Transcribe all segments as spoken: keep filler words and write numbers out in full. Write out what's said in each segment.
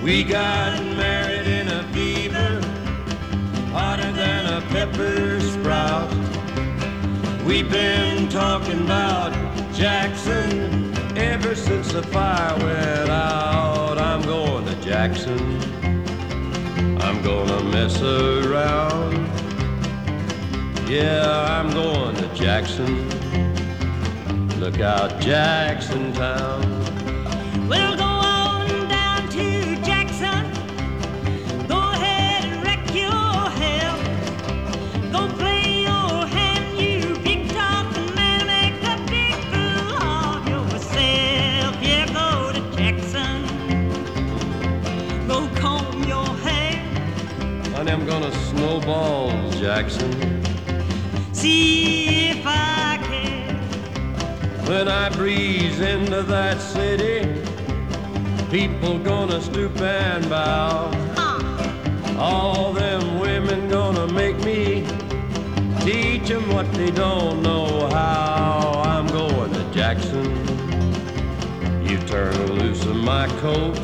We got married in a fever, hotter than a pepper sprout. We've been talking about Jackson ever since the fire went out. I'm going to Jackson, I'm gonna mess around. Yeah, I'm going to Jackson. Look out, Jackson Town. We'll go on down to Jackson. Go ahead and wreck your hell. Go play your hand, you big talking man. Make a big fool of yourself. Yeah, go to Jackson. Go comb your hair. Honey, I'm gonna snowball Jackson. See if I can. When I breeze into that city, people gonna stoop and bow. Huh. All them women gonna make me teach them what they don't know how. I'm going to Jackson. You turn loose of my coat,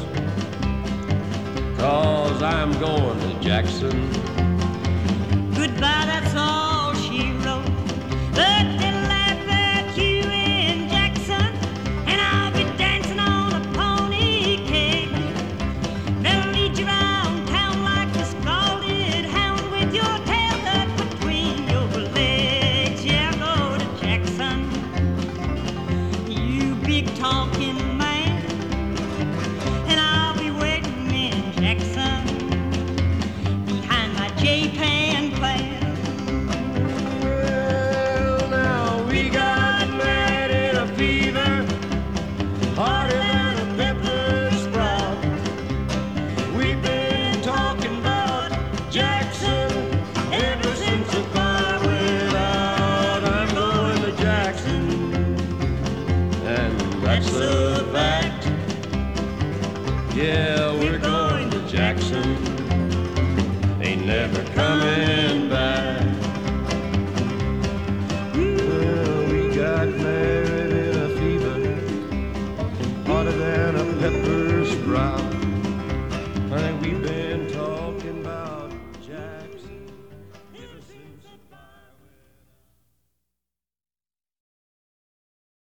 'cause I'm going to Jackson. Goodbye, that's all she wrote. But they'll laugh at you in Jackson, and I'll be dancing on a pony cake. They'll lead you around town like a scalded hound with your tail tucked between your legs. Yeah, go to Jackson, you big talking man, and I'll be waiting in Jackson behind my J-Pan plan. Well, now we got married in a fever, hotter than a pepper sprout. We've been talking about Jackson ever since the fire went out. I'm going to Jackson, and that's a fact. Yeah, we're going to Jackson.